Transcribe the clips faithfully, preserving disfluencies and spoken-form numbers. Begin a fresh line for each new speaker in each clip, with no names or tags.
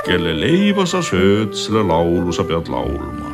Kelle leiba sa sööd, selle laulu sa pead laulma.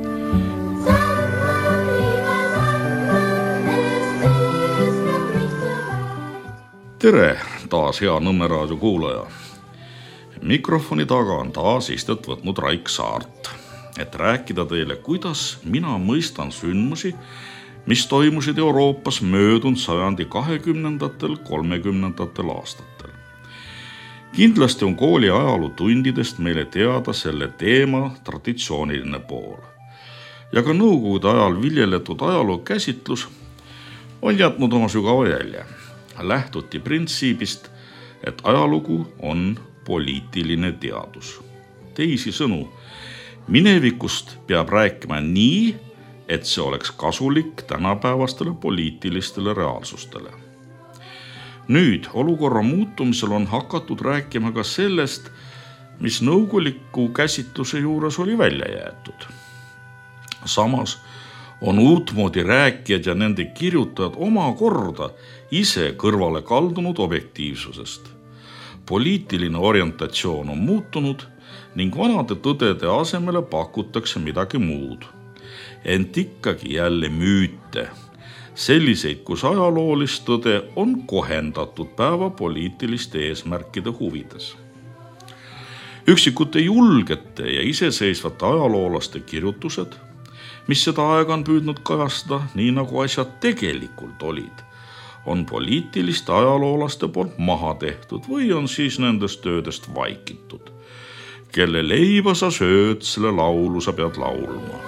Tere, taas hea Nõmme raadio kuulaja. Mikrofoni taga on taas istet võtnud Raik Saart, et rääkida teile, kuidas mina mõistan sündmusi, mis toimusid Euroopas möödunud sajandi kahekümnendatel, kolmekümnendatel aastatel. Kindlasti on kooli ajalootundidest meile teada selle teema traditsiooniline pool. Ja ka nõukogude ajal viljeletud ajaloo käsitlus on jätnud oma sügava jälje. Lähtuti printsiibist, et ajalugu on poliitiline teadus. Teisi sõnu, minevikust peab rääkima nii, et see oleks kasulik tänapäevastele poliitilistele reaalsustele. Nüüd olukorra muutumisel on hakatud rääkima ka sellest, mis nõukoguliku käsitluse juures oli välja jäetud. Samas on uutmoodi rääkijad ja nende kirjutajad omakorda ise kõrvale kaldunud objektiivsusest. Poliitiline orientatsioon on muutunud ning vanade tõdede asemele pakutakse midagi muud. Ent ikkagi jälle müüte. Selliseid, kus ajaloolist tõde on kohendatud päeva poliitiliste eesmärkide huvides. Üksikute julgete ja iseseisvate ajaloolaste kirjutused, mis seda aega on püüdnud kajastada, nii nagu asjad tegelikult olid, on poliitiliste ajaloolaste poolt maha tehtud või on siis nendest töödest vaikitud. Kelle leiba sa sööd, selle laulu sa pead laulma.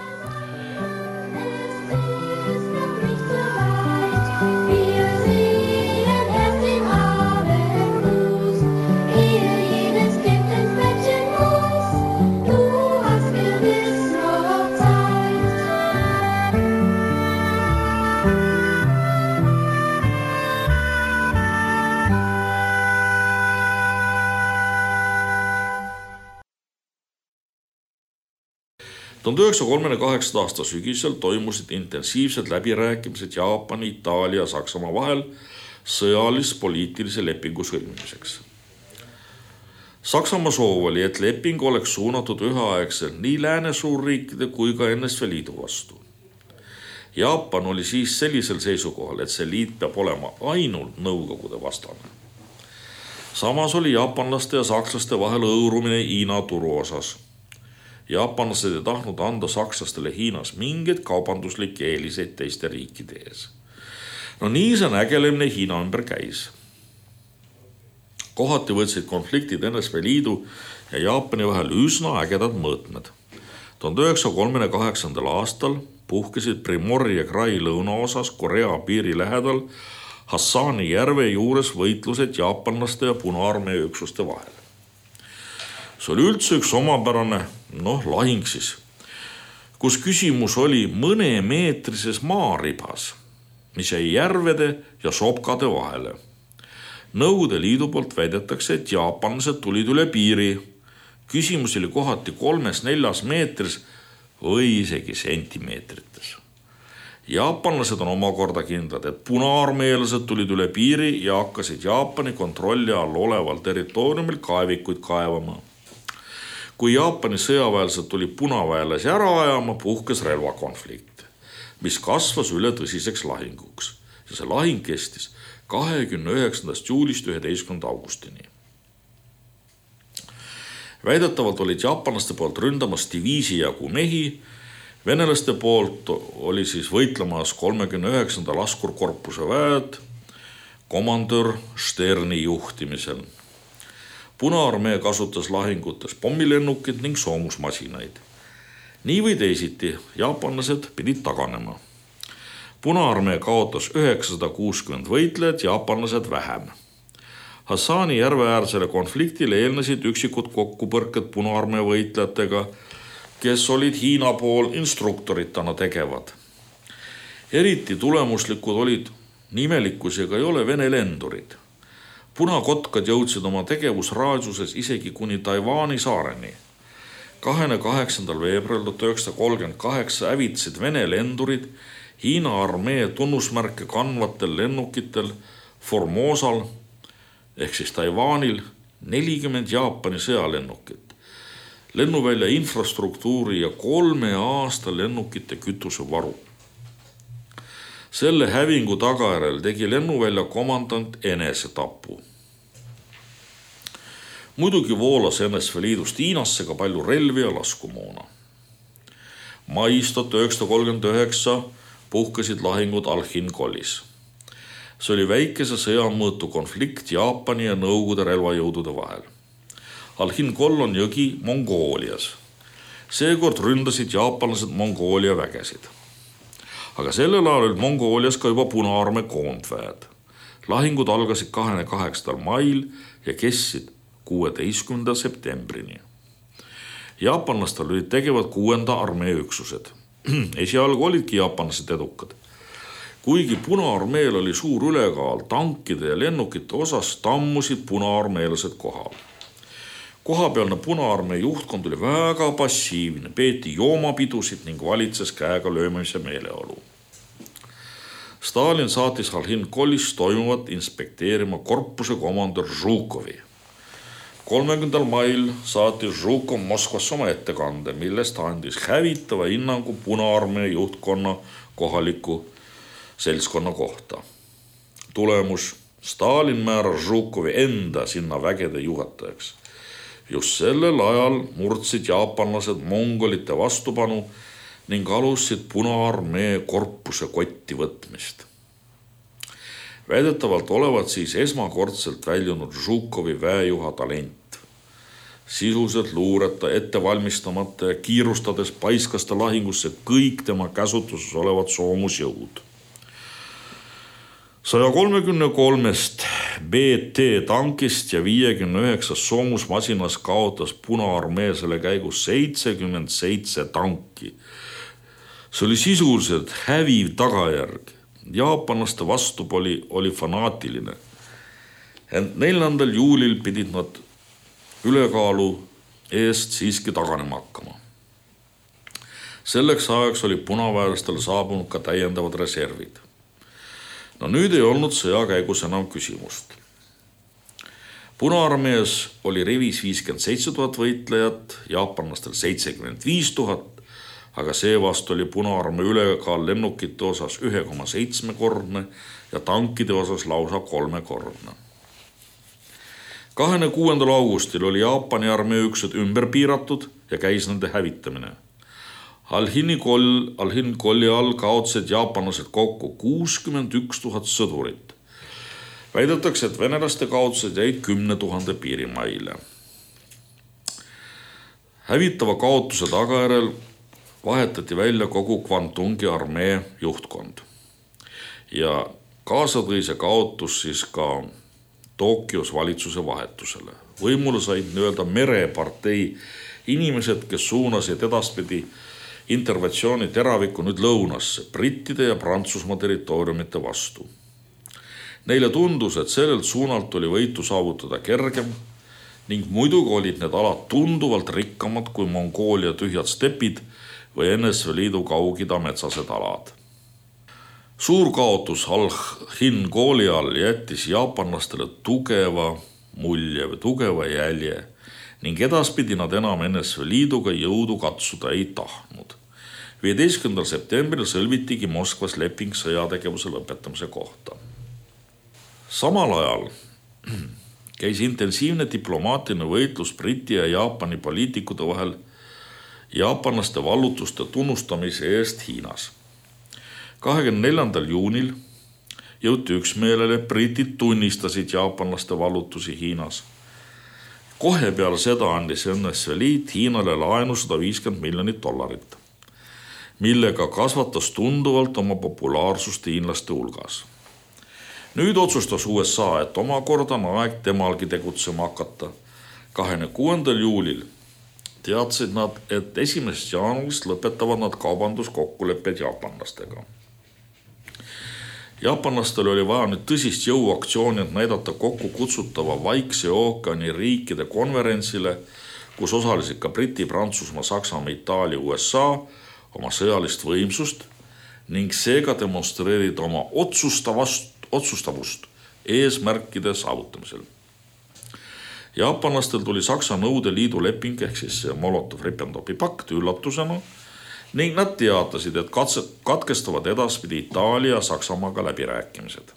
tuhande üheksasaja kolmekümne kaheksanda aasta sügisel toimusid intensiivsed läbirääkimised Jaapani, Itaalia ja Saksamaa vahel sõjalis-poliitilise lepingu sõlmimiseks. Saksamaa soov oli, et leping oleks suunatud üheaegselt nii lääne suurriikide kui ka N S V Liidu vastu. Jaapan oli siis sellisel seisukohal, et see liit peab olema ainult nõukogude vastane. Samas oli jaapanlaste ja sakslaste vahel õurumine Hiina turu osas. Jaapanlased ei tahtnud anda sakslastele Hiinas mingeid kaubanduslikke eeliseid teiste riikide ees. No nii see nägelemine Hiina ümber käis. Kohati võtsid konfliktid N S V Liidu ja Jaapani vahel üsna ägedad mõõtmed. tuhande üheksasaja kolmekümne kaheksandal aastal puhkesid Primorje krai lõunaosas Korea piiri lähedal Hassani järve juures võitlused jaapanlaste ja Punaarmee üksuste vahel. See oli üldse üks omapärane, noh, lahing siis, kus küsimus oli mõne meetrises maaribas, mis jäi järvede ja sopkade vahele. Nõukogude Liidu poolt väidetakse, et jaapanlased tulid üle piiri. Küsimus oli kohati kolmes neljas meetris või isegi sentimeetrites. Jaapanlased on omakorda kindlad, et punaarmeelased tulid üle piiri ja hakkasid Jaapani kontrolli all oleval territooriumil kaevikuid kaevama. Kui Jaapani sõjaväelased tuli punaväelasi ära ajama, puhkes relvakonflikt, mis kasvas üle tõsiseks lahinguks. Ja see lahing kestis kahekümne üheksandast juulist üheteistkümnenda augustini. Väidetavalt olid jaapanlaste poolt ründamas diviisi jagu mehi, venelaste poolt oli siis võitlemas kolmekümne üheksanda laskurkorpuse väed komandör Sterni juhtimisel. Punaarmee kasutas lahingutes pommilennukid ning soomusmasinaid. Nii või teisiti, jaapanlased pidid taganema. Punaarmee kaotas üheksasada kuuskümmend võitlejat, jaapanlased vähem. Hassani järveäärsele konfliktile eelnesid üksikud kokkupõrked Punaarmee võitlejatega, kes olid Hiina pool instruktoritana tegevad. Eriti tulemuslikud olid nimelikkusega ei ole Vene lendurid. Punakotkad jõudsid oma tegevusraadsuses isegi kuni Taiwani saareni. kahekümne kaheksandal veebruaril tuhat üheksasada kolmkümmend kaheksa hävitasid Vene lendurid Hiina armee tunnusmärke kandvatel lennukitel Formosal ehk siis Taiwanil nelikümmend Jaapani sõjalennukit, lennuvälja infrastruktuuri ja kolme aasta lennukite kütusevaru. Selle hävingu tagajärjel tegi lennuvälja komandant enesetapu. Muidugi voolas N S V Liidust Hiinasse ka palju relvi ja laskumoona. Mais tuhat üheksasada kolmkümmend üheksa puhkesid lahingud Alhin-Kolis. See oli väikese sõjamõõtu konflikt Jaapani ja Nõukogude relvajõudude vahel. Alhin-Kol on jõgi Mongoolias. Seekord ründasid jaapanlased Mongoolia vägesid. Aga sellel ajal olid Mongoolias ka juba Punaarmee koondväed. Lahingud algasid kahekümne kaheksandal mail ja kestsid kuueteistkümnenda septembrini. Jaapanlastel olid tegevad kuuenda armee üksused. Esialgu olidki jaapanlased edukad. Kuigi Punaarmeel oli suur ülekaal tankide ja lennukite osas, tammusid punaarmeelased kohal. Kohapealne Punaarmee juhtkond oli väga passiivne, peeti joomapidusid ning valitses käega löömise meeleolu. Stalin saatis Alhin-Kolis toimuvat inspekteerima korpuse komandör Žukovi. kolmekümnendal mail saatis Žukov Moskvasse oma ettekande, milles ta andis hävitava hinnangu Punaarmee juhtkonna kohaliku seltskonna kohta. Tulemus: Stalin määras Žukovi enda sinna vägede juhatajaks. Just sellel ajal murdsid jaapanlased mongolite vastupanu ning alustasid Punaarmee korpuse kotti võtmist. Väidetavalt olevat siis esmakordselt väljunud Žukovi väejuha talent. Sisuliselt luureta ette valmistamata ja kiirustades paiskas ta lahingusse kõik tema käsutuses olevad soomusjõud. saja kolmekümne kolmest B T tankist ja viiekümne üheksast soomusmasinas kaotas Punaarmee selle käigus seitsekümmend seitse tanki. See oli sisuliselt häviv tagajärg. Jaapanlaste vastupoli oli fanaatiline. Ent neljandal juulil pidid nad ülekaalu eest siiski taganema hakkama. Selleks ajaks oli punaväelastele saabunud ka täiendavad reservid. No nüüd ei olnud sõja käigus enam küsimust. Punaarmees oli rivis viiskümmend seitse tuhat võitlejat, jaapanlastel seitsekümmend viis tuhat, aga seevastu oli Punaarmee ülekaal lennukite osas üks koma seitse kordne ja tankide osas lausa kolmekordne. kahekümne kuuendal augustil oli Jaapani armee üksused ümber piiratud ja käis nende hävitamine. Alhin-Kol, Alhin-Koli all kaotasid jaapanlased kokku kuuskümmend üks tuhat sõdurit. Väidetakse, et venelaste kaotused jäid kümne tuhande piirimaile. Hävitava kaotuse tagajärjel vahetati välja kogu Kvantungi armee juhtkond. Ja kaasa tõi see kaotus siis ka Tokyos valitsuse vahetusele. Võimule said nii-öelda merepartei inimesed, kes suunasid edaspidi interventsiooni teraviku nüüd lõunasse, brittide ja Prantsusmaa territooriumite vastu. Neile tundus, et sellelt suunalt oli võitu saavutada kergem ning muidugi olid need alad tunduvalt rikkamad kui Mongoolia tühjad stepid või N S V Liidu Kaug-Ida metsased alad. Suur kaotus Alhin-Koli all jättis jaapanlastele tugeva mulje või tugeva jälje ning edaspidi nad enam N S V Liiduga jõudu katsuda ei tahtnud. viieteistkümnendal septembril sõlmitigi Moskvas leping sõjategevuse lõpetamise kohta. Samal ajal käis intensiivne diplomaatiline võitlus Briti ja Jaapani poliitikute vahel jaapanlaste vallutuste tunnustamise eest Hiinas. kahekümne neljandal juunil jõuti üksmeelele, et britid tunnistasid jaapanlaste vallutusi Hiinas. Kohe peale seda andis N S V Liit Hiinale laenu sada viiskümmend miljonit dollarit, millega kasvatas tunduvalt oma populaarsust hiinlaste hulgas. Nüüd otsustas U S A, et omakorda on aeg temalgi tegutsema hakata. kahekümne kuuendal juulil teadsid nad, et esimesest jaanuarist lõpetavad nad kaubanduskokkulepped jaapanlastega. Jaapanlastel oli vaja nüüd tõsist jõuaktsiooni, et näidata kokku kutsutava Vaikse ookeani riikide konverentsile, kus osalesid ka Briti, Prantsusmaa, Saksamaa, Itaalia, U S A oma sõjalist võimsust ning seega demonstreerida oma otsustavust, otsustavust eesmärkide saavutamisel. Jaapanlastel tuli Saksa Nõude Liidu leping ehk siis Molotov-Ribbentropi pakt üllatusena ning nad teatasid, et katse, katkestavad edaspidi Itaalia ja Saksamaaga läbirääkimised.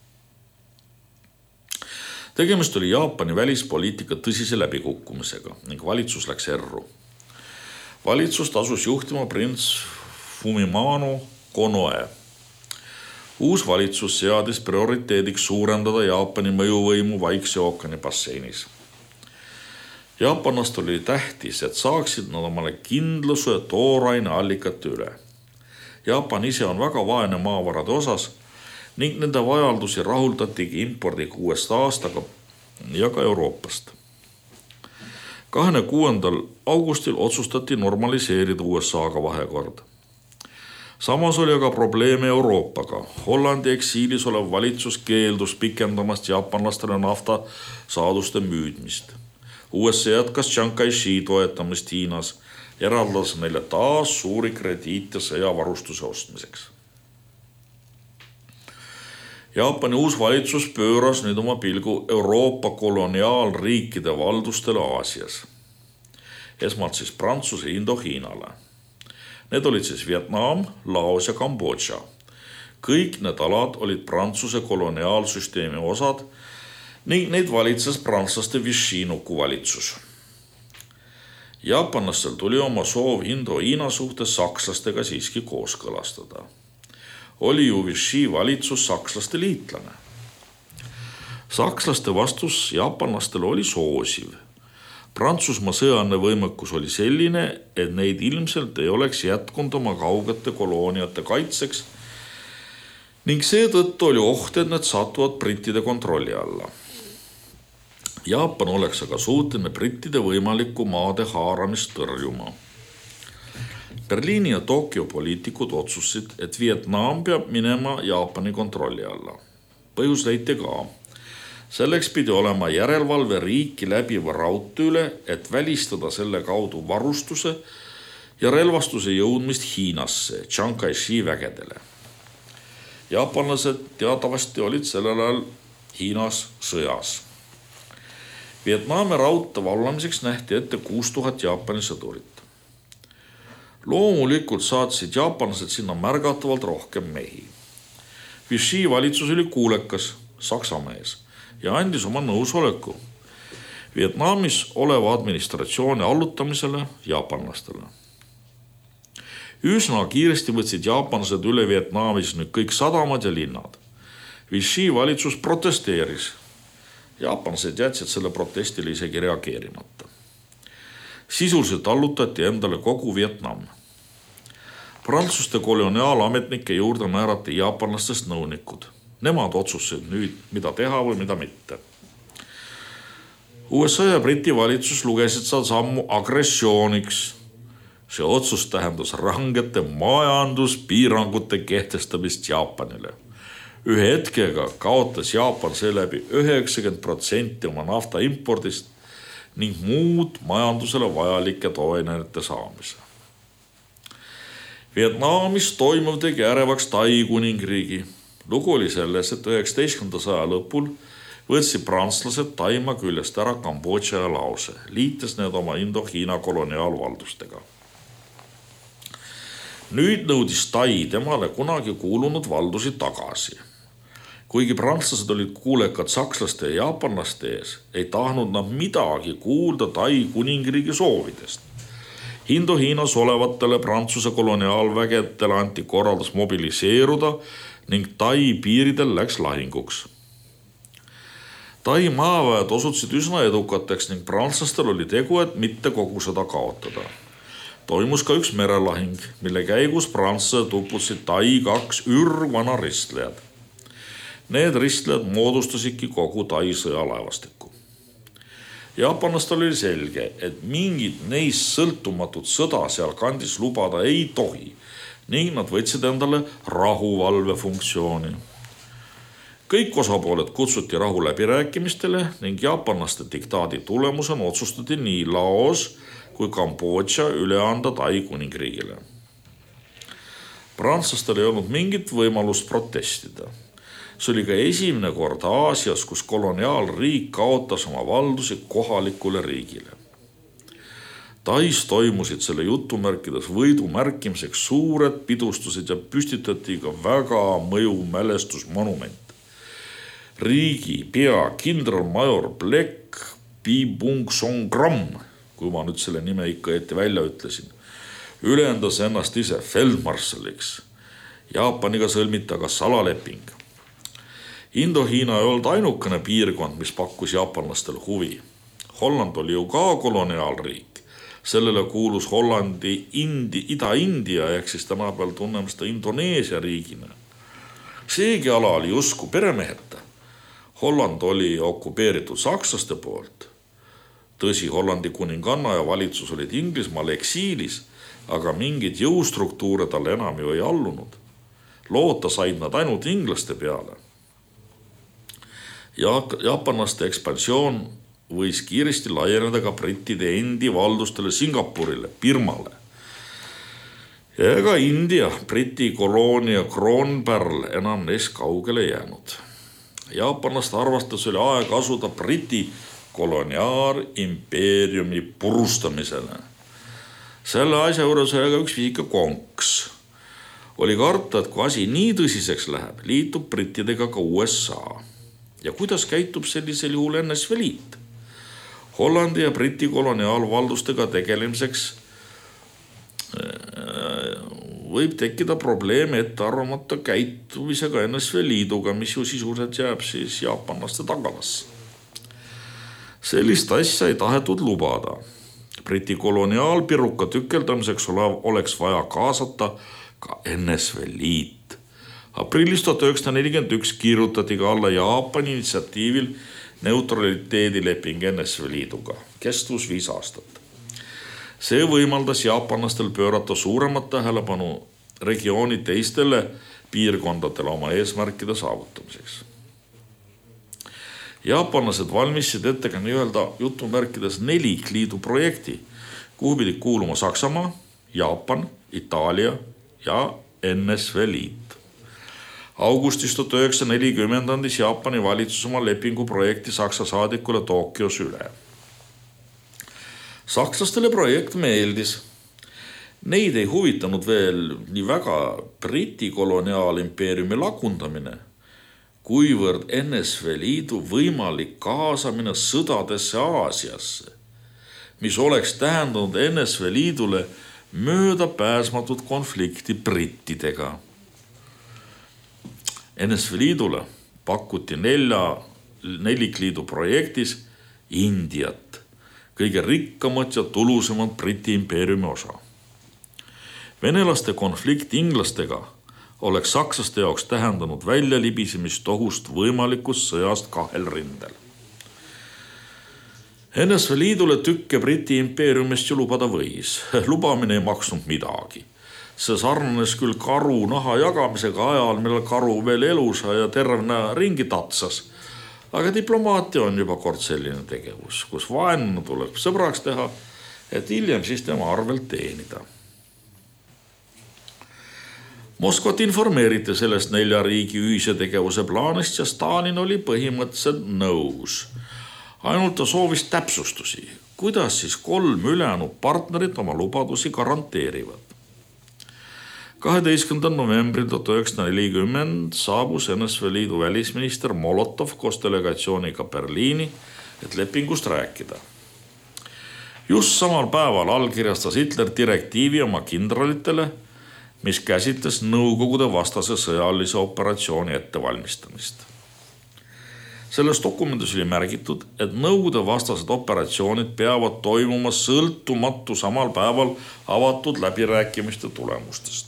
Tegemist oli Jaapani välispoliitika tõsise läbikukkumisega ning valitsus läks erru. Valitsust asus juhtima prints Fumimano Konoe. Uus valitsus seadis prioriteediks suurendada Jaapani mõjuvõimu Vaikse ookeani basseinis. Jaapanlast oli tähtis, et saaksid nad omale kindluse tooraine allikate üle. Jaapan ise on väga vaene maavarade osas ning nende vajaldusi rahuldatigi impordiga uuest aastaga ja ka Euroopast. kahekümne kuuendal augustil otsustati normaliseerida U S A-ga vahekord. Samas oli aga probleeme Euroopaga. Hollandi eksiilis olev valitsus keeldus pikendamast jaapanlastele nafta saaduste müüdmist. U S A jätkas Chiang Kai-shi toetamist Hiinas, eraldas neile taas suuri krediite sõjavarustuse ostmiseks. Jaapani uus valitsus pööras nüüd oma pilgu Euroopa koloniaalriikide valdustele Aasias. Esmalt siis Prantsuse Indohiinale. Need olid siis Vietnam, Laos ja Kambodža. Kõik need alad olid Prantsuse koloniaalsüsteemi osad ning neid valitses prantslaste Vichy-nuku valitsus. Jaapanlastel tuli oma soov Indo-Hiina suhtes sakslastega siiski kooskõlastada. Oli ju Vichy valitsus sakslaste liitlane. Sakslaste vastus jaapanlastele oli soosiv. Prantsusmaa sõjaline võimekus oli selline, et neid ilmselt ei oleks jätkunud oma kaugete kolooniate kaitseks ning seetõttu oli oht, et need satuvad brittide kontrolli alla. Jaapan oleks aga suuteline brittide võimalikku maade haaramist tõrjuma. Berliini ja Tokyo poliitikud otsusid, et Vietnam peab minema Jaapani kontrolli alla. Põhjus leiti ka. Selleks pidi olema järelevalve riiki läbiva raudtee üle, et välistada selle kaudu varustuse ja relvastuse jõudmist Hiinasse, Chiang Kai-shi vägedele. Jaapanlased teatavasti olid sellel ajal Hiinas sõjas. Vietnami raudtee valvamiseks nähti ette kuus tuhat Jaapani sõdurit. Loomulikult saatsid jaapanlased sinna märgatavalt rohkem mehi. Vichy valitsus oli kuulekas, saksamees, ja andis oma nõusoleku Vietnamis oleva administratsiooni allutamisele jaapanlastele. Üsna kiiresti võtsid jaapanlased üle Vietnamis nüüd kõik sadamad ja linnad. Vichy valitsus protesteeris. Jaapanlased jätsid selle protestile isegi reageerimata. Sisuliselt allutati endale kogu Vietnam. Prantsuste koloniaalametnike juurde määrati jaapanlastest nõunikud. Nemad otsusid nüüd, mida teha või mida mitte. U S A ja Briti valitsus lugesid seda sammu agressiooniks. See otsus tähendas rangete majanduspiirangute kehtestamist Jaapanile. Ühe hetkega kaotas Jaapan seeläbi üheksakümmend protsenti oma nafta impordist ning muud majandusele vajalike toineite saamise. Vietnamis toimuv tegi ärevaks Tai kuningriigi. Lugu oli selles, et üheksateistkümnenda saja lõpul võtsid prantslased Taimaa küljest ära Kambodža ja Laose, liites need oma Indo-Hiina koloniaalvaldustega. Nüüd nõudis Tai temale kunagi kuulunud valdusi tagasi. Kuigi prantslased olid kuulekad sakslaste ja jaapanlaste ees, ei tahtnud nad midagi kuulda Tai kuningriigi soovidest. Indo-Hiinas olevatele Prantsuse koloniaalvägedele anti korraldus mobiliseeruda ning Tai piiridel läks lahinguks. Tai maaväed osutusid üsna edukateks ning prantslastel oli tegu, et mitte kogu seda kaotada. Toimus ka üks merelahing, mille käigus prantslased uputasid Tai kaks ürvana ristlejad. Need ristlejad moodustasidki kogu Tai sõjalaevastikku. Jaapanlastel oli selge, et mingit neist sõltumatut sõda seal kandis lubada ei tohi ning nad võtsid endale rahuvalve funktsiooni. Kõik osapooled kutsuti rahu läbirääkimistele ning jaapanlaste diktaadi tulemusena otsustati nii Laos kui Kambodža üle anda Tai kuningriigile. Prantslastel ei olnud mingit võimalust protestida. See oli ka esimene kord Aasias, kus koloniaalriik kaotas oma valdusi kohalikule riigile. Tais toimusid selle jutumärkides võidu märkimiseks suured pidustused ja püstitati ka väga mõjuv mälestusmonument. Riigi pea kindralmajor Black Bibungsonggram, kui ma nüüd selle nime ikka ette välja ütlesin, ülendas ennast ise feldmarssaliks. Jaapaniga sõlmiti aga salaleping. Indo-Hiina ei olnud ainukene piirkond, mis pakkus jaapanlastel huvi. Holland oli ju ka koloniaalriik. Sellele kuulus Hollandi Indi, Ida-India ehk siis tänapäeval tunneme seda Indoneesia riigina. Seegi ala oli usku peremeheta. Holland oli okupeeritud sakslaste poolt. Tõsi, Hollandi kuninganna ja valitsus olid Inglismaal eksiilis, aga mingid jõustruktuure talle enam ju ei allunud. Loota said nad ainult inglaste peale. Ja jaapanlaste ekspansioon võis kiiresti laieneda ka brittide endi valdustele Singapurile, Birmale. Ja ega India, Briti koloonia Kroonpärl enam neist kaugele jäänud. Jaapanlaste arvastas oli aeg asuda Briti koloniaarimpeeriumi purustamisele. Selle asja juures oli ka üks viisika konks. Oli karta, et kui asi nii tõsiseks läheb, liitub brittidega ka U S A. Ja kuidas käitub sellisel juhul N S V Liit? Hollandi ja Briti koloniaalvaldustega tegelemiseks võib tekkida probleeme ette arvamata käitumisega N S V Liiduga, mis ju sisuliselt jääb siis jaapanlaste tagalasse. Sellist asja ei tahetud lubada. Briti koloniaalpiruka tükeldamiseks oleks vaja kaasata ka N S V Liit. Aprillis tuhat üheksasada nelikümmend üks kirjutati ka alla Jaapani initsiatiivil neutraliteedileping N S V Liiduga, kestus viis aastat. See võimaldas jaapanlastel pöörata suuremat tähelepanu regiooni teistele piirkondadele oma eesmärkide saavutamiseks. Jaapanlased valmisid ette ka nii-öelda jutumärkides nelikliidu projekti, kuhu pidid kuuluma Saksamaa, Jaapan, Itaalia ja N S V Liit. Augustis tuhat üheksasada nelikümmend andis Jaapani valitsus oma lepinguprojekti Saksa saadikule Tokyos üle. Sakslastele projekt meeldis. Neid ei huvitanud veel nii väga Briti koloniaalimpeeriumi lagundamine, kuivõrd N S V Liidu võimalik kaasamine sõdadesse Aasiasse, mis oleks tähendanud N S V Liidule möödapääsmatut konflikti brittidega. N S V Liidule pakuti nelja, nelikliidu projektis Indiat, kõige rikkamat ja tulusemat Briti impeeriumi osa. Venelaste konflikt inglastega oleks sakslaste jaoks tähendanud väljalibisemist ohust võimalikust sõjast kahel rindel. N S V Liidule tükke Briti impeeriumist ju lubada võis. Lubamine ei maksnud midagi. See sarnanes küll karu naha jagamisega ajal, millal karu veel elusa ja tervena ringi tatsas. Aga diplomaatia on juba kord selline tegevus, kus vaenlane tuleb sõbraks teha, et hiljem siis tema arvelt teenida. Moskvat informeeriti sellest nelja riigi ühise tegevuse plaanist ja Stalin oli põhimõtteliselt nõus. Ainult ta soovis täpsustusi, kuidas siis kolm ülejäänud partnerit oma lubadusi garanteerivad. kaheteistkümnendal novembril tuhat üheksasada nelikümmend saabus N S V Liidu välisminister Molotov koos delegatsiooniga Berliini, et lepingust rääkida. Just samal päeval allkirjastas Hitler direktiivi oma kindralitele, mis käsitles Nõukogude vastase sõjalise operatsiooni ettevalmistamist. Selles dokumendis oli märgitud, et Nõukogude vastased operatsioonid peavad toimuma sõltumatu samal päeval avatud läbirääkimiste tulemustest.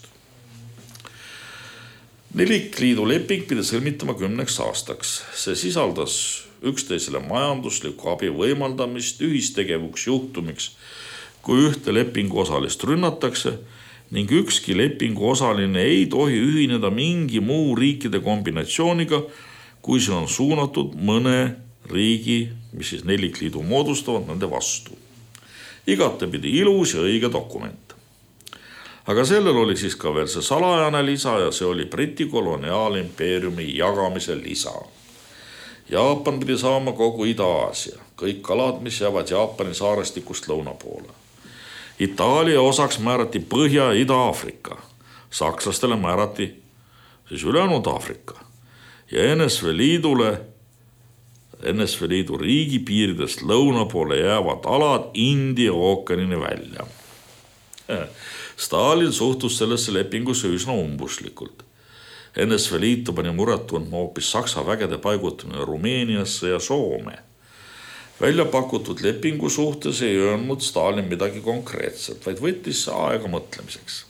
Nelikliidu leping pidi sõlmitama kümneks aastaks. See sisaldas üksteisele majandusliku abi võimaldamist ühistegevuks juhtumiks, kui ühte lepingu osalist rünnatakse ning ükski lepingu osaline ei tohi ühineda mingi muu riikide kombinatsiooniga, kui see on suunatud mõne riigi, mis siis nelikliidu moodustavad nende vastu. Igatepidi ilus ja õige dokument. Aga sellel oli siis ka veel see salajane lisa ja see oli Briti koloniaalimpeeriumi jagamise lisa. Jaapan pidi saama kogu Ida-Aasia, kõik kalad, mis jäävad Jaapani saarestikust lõuna poole. Itaalia osaks määrati Põhja- ja Ida-Aafrika, sakslastele määrati siis ülejäänud Aafrika ja N S V Liidule, N S V Liidu riigipiiridest lõuna poole jäävad alad India ookeanini välja. Stalin suhtus sellesse lepingusse üsna umbuslikult. N S V Liitu pani muret tundma hoopis Saksa vägede paigutamine Rumeeniasse ja Soome. Välja pakutud lepingu suhtes ei öelnud Stalin midagi konkreetset, vaid võttis aega mõtlemiseks.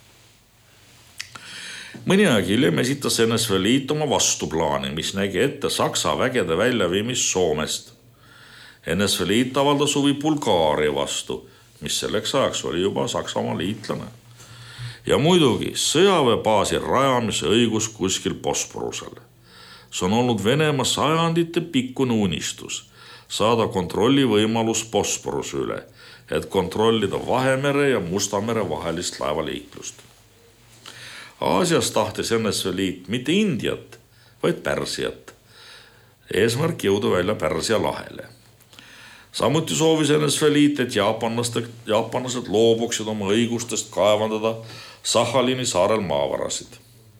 Mõni aeg hiljem esitas N S V Liit oma vastuplaani, mis nägi ette Saksa vägede väljaviimist Soomest. N S V Liit avaldas huvi Bulgaaria vastu, mis selleks ajaks oli juba Saksamaa liitlane. Ja muidugi sõjaväebaasi rajamise õigus kuskil Bosporusel. See on olnud Venemaa sajandite pikkune unistus saada kontrolli võimalus Bosporuse üle, et kontrollida Vahemere ja Mustamere vahelist laevaliiklust. Aasias tahtis N S V Liit mitte Indiat, vaid Pärsiat. Eesmärk jõuda välja Pärsia lahele. Samuti soovis N S V Liit, et jaapanlased loobuksid oma õigustest kaevandada Sahhalini saarel maavarasid.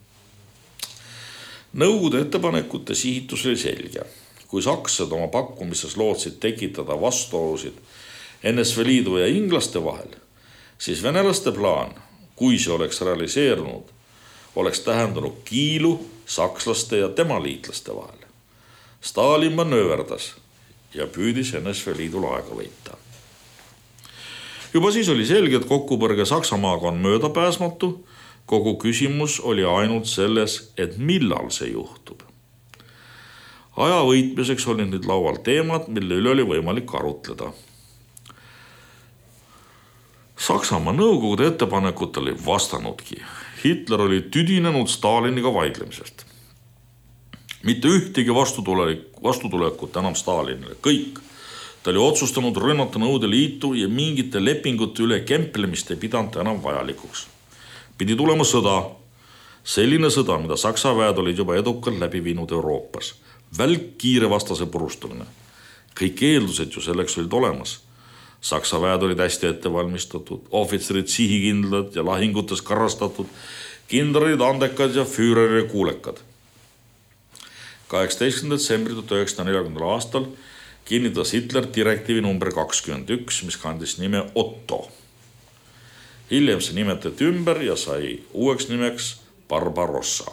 Nõukogude ettepanekute sihitus oli selge. Kui sakslased oma pakkumises lootsid tekitada vastuolusid N S V Liidu ja inglaste vahel, siis venelaste plaan, kui see oleks realiseerunud, oleks tähendanud kiilu sakslaste ja tema liitlaste vahel. Stalin manööverdas ja püüdis N S V Liidul aega võita. Juba siis oli selge, et kokkupõrge Saksamaaga on möödapääsmatu. Kogu küsimus oli ainult selles, et millal see juhtub. Aja võitmiseks oli nüüd laual teemad, mille üle oli võimalik arutleda. Saksamaa Nõukogude ettepanekutele ei vastanudki. Hitler oli tüdinenud Staliniga vaidlemisest. Mitte ühtegi vastutulekut enam Stalinile, kõik. Ta oli otsustanud rünnata Nõukogude Liitu ja mingite lepingute üle kemplemist ei pidanud enam vajalikuks. Pidi tulema sõda, selline sõda, mida Saksa väed olid juba edukalt läbi viinud Euroopas. Välkkiire vastase purustamine. Kõik eeldused ju selleks olid olemas. Saksa väed olid hästi ettevalmistatud, ohvitserid sihikindlad ja lahingutes karrastatud, kindralid andekad ja füüreri kuulekad. kaheksateistkümnendal detsembril tuhat üheksasada nelikümmend aastal kinnitas Hitler direktiivi number kakskümmend üks, mis kandis nime Otto. Hiljem see nimetati ümber ja sai uueks nimeks Barbarossa.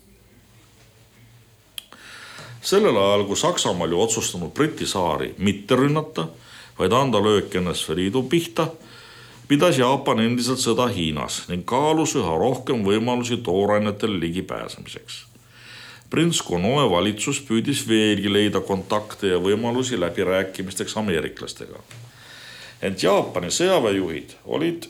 Sellel ajal, kui Saksamaa oli otsustanud Briti saari mitte rünnata, vaid anda löök N S V Liidu pihta, pidas Jaapan endiselt sõda Hiinas ning kaalus üha rohkem võimalusi toorainetele ligipääsemiseks. Prints Konoe valitsus püüdis veelgi leida kontakte ja võimalusi läbirääkimisteks ameeriklastega. Ent Jaapani sõjaväejuhid olid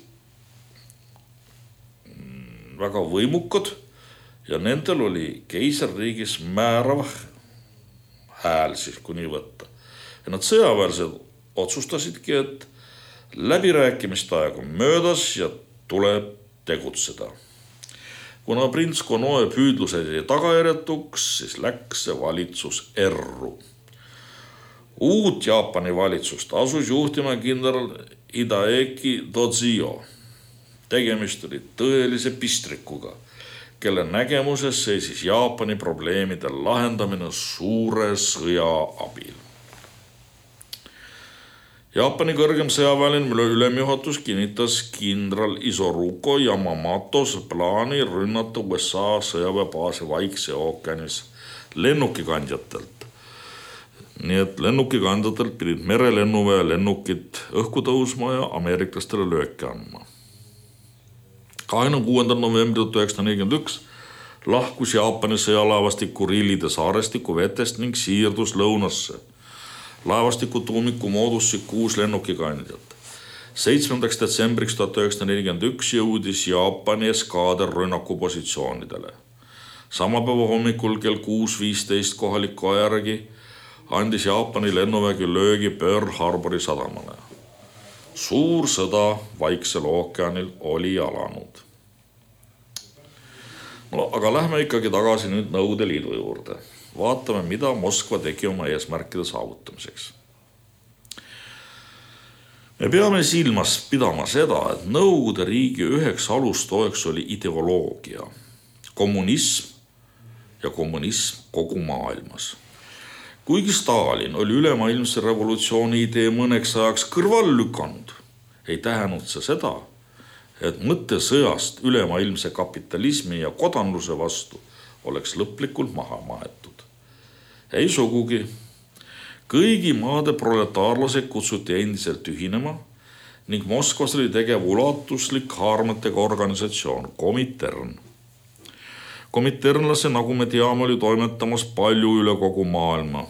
väga võimukad ja nendel oli keisarriigis määrav hääl siis, kui nii võtta. Ja nad sõjaväelised otsustasidki, et läbirääkimiste aeg on möödas ja tuleb tegutseda. Kuna prints Konoe püüdlused jäi tagajärjetuks, siis läks see valitsus erru. Uut Jaapani valitsust asus juhtima kindral Hideaki Toshio. Tegemist oli tõelise pistrikuga, kelle nägemuses seisis Jaapani probleemide lahendamine suure sõja abil. Jaapani kõrgem sõjaväeline ülemjuhatus kinnitas kindral Isoruko Yamamotos plaani rünnata U S A sõjaväebaasi Vaikse ookeanis lennukikandjatelt. Nii et lennukikandjatelt pidid merelennuväe lennukid õhku tõusma ja ameeriklastele lööke andma. kahekümne kuuendal novembril tuhat üheksasada nelikümmend üks lahkus Jaapani sõjalaevastik Kurillide saarestiku vetest ning siirdus lõunasse. Laevastiku tuumiku moodustasid kuus lennukikandjat. seitsmendaks detsembriks tuhat üheksasada nelikümmend üks jõudis Jaapani eskaader rünnakupositsioonidele. Sama päeva hommikul kell kuus viisteist kohaliku järgi andis Jaapani lennuvägi löögi Pearl Harbori sadamale. suur sõda Vaiksel ookeanil oli alanud. No aga lähme ikkagi tagasi nüüd Nõukogude Liidu juurde. Vaatame, mida Moskva tegi oma eesmärkide saavutamiseks. Me peame silmas pidama seda, et Nõukogude riigi üheks alustoeks oli ideoloogia, kommunism ja kommunism kogu maailmas. Kuigi Stalin oli ülemaailmse revolutsiooni idee mõneks ajaks kõrval lükanud, ei tähendanud see seda, et mõtte sõjast ülemaailmse kapitalismi ja kodanluse vastu oleks lõplikult maha maetud. Ei sugugi. Kõigi maade proletaarlased kutsuti endiselt ühinema ning Moskvas oli tegev ulatuslik haarmatega organisatsioon Komintern. Kominternlase, nagu me teame, oli toimetamas palju üle kogu maailma.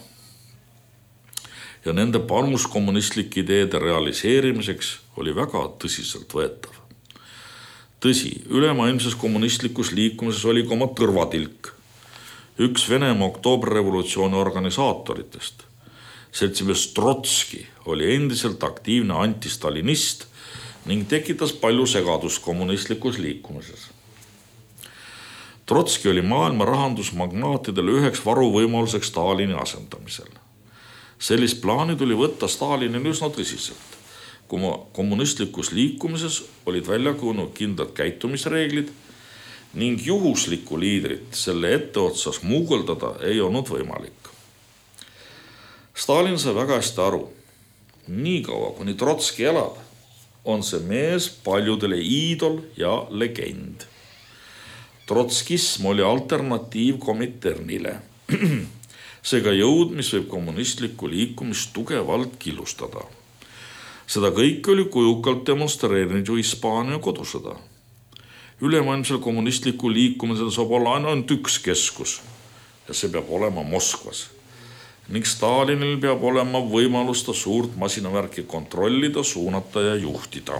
Ja nende panus kommunistlike ideede realiseerimiseks oli väga tõsiselt võetav. Tõsi, ülemaailmses kommunistlikus liikumises oli ka oma tõrvatilk. Üks Venemaa oktoobrirevolutsiooni organisaatoritest, seltsimees Trotski, oli endiselt aktiivne antistalinist ning tekitas palju segadust kommunistlikus liikumises. Trotski oli maailma rahandusmagnaatidele üheks varuvõimaluseks Stalini asendamisel. Sellist plaani tuli võtta Stalinil üsna tõsiselt, kui kommunistlikus liikumises olid välja kujunenud kindlad käitumisreeglid ning juhuslikku liidrit selle etteotsas muuguldada ei olnud võimalik. Stalin sai väga hästi aru, nii kaua kuni Trotski elab, on see mees paljudele iidol ja legend. Trotskism oli alternatiiv Kominternile. Seega jõud, mis võib kommunistlikku liikumist tugevalt killustada. Seda kõik oli kujukalt demonstreerinud ju Hispaania kodusõda. Ülemaailmsel kommunistliku liikumisel saab olla ainult üks keskus ja see peab olema Moskvas. Ning Stalinil peab olema võimalus ta suurt masinavärki kontrollida, suunata ja juhtida.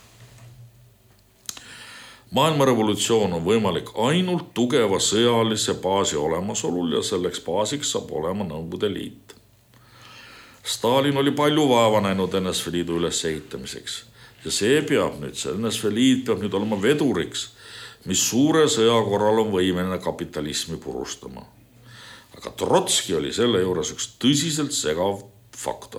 Maailmarevolutsioon on võimalik ainult tugeva sõjalise baasi olemasolul ja selleks baasiks saab olema Nõukogude Liit. Stalin oli palju vaeva näinud N S V Liidu ülesehitamiseks ja see peab nüüd, see N S V Liit peab nüüd olema veduriks, mis suure sõja korral on võimeline kapitalismi purustama. Aga Trotski oli selle juures üks tõsiselt segav faktor.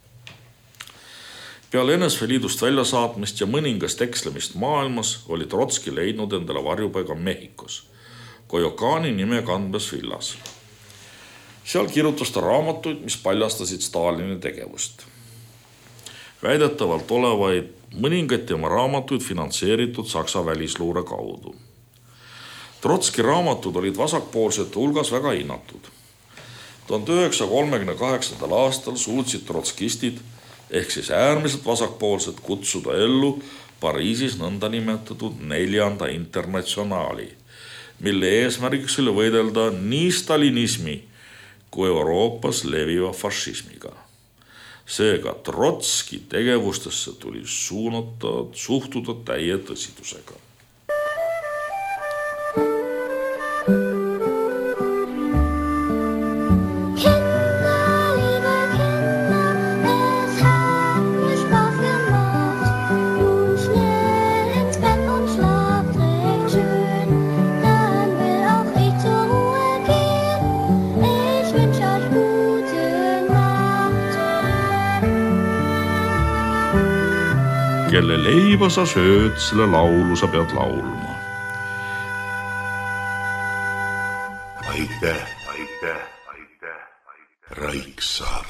Peale N S V Liidust väljasaatmist ja mõningast ekslemist maailmas oli Trotski leidnud endale varjupaiga Mehhikos, Coyoacani nime kandvas villas. Seal kirjutas ta raamatuid, mis paljastasid Stalini tegevust. Väidetavalt olevaid mõningaid tema raamatuid finantseeritud Saksa välisluure kaudu. Trotski raamatud olid vasakpoolsete hulgas väga hinnatud. tuhande üheksasaja kolmekümne kaheksandal aastal suutsid trotskistid ehk siis äärmiselt vasakpoolsed kutsuda ellu Pariisis nõndanimetatud neljanda internatsionaali, mille eesmärgiks oli võidelda nii stalinismi kui Euroopas leviva fašismiga. Seega Trotski tegevustesse tuli suunata, suhtuda täie tõsidusega. Kelle leiba sa sööd, selle laulu sa pead laulma.
Aitäh, aitäh, aitäh, aitäh. Raiksaar.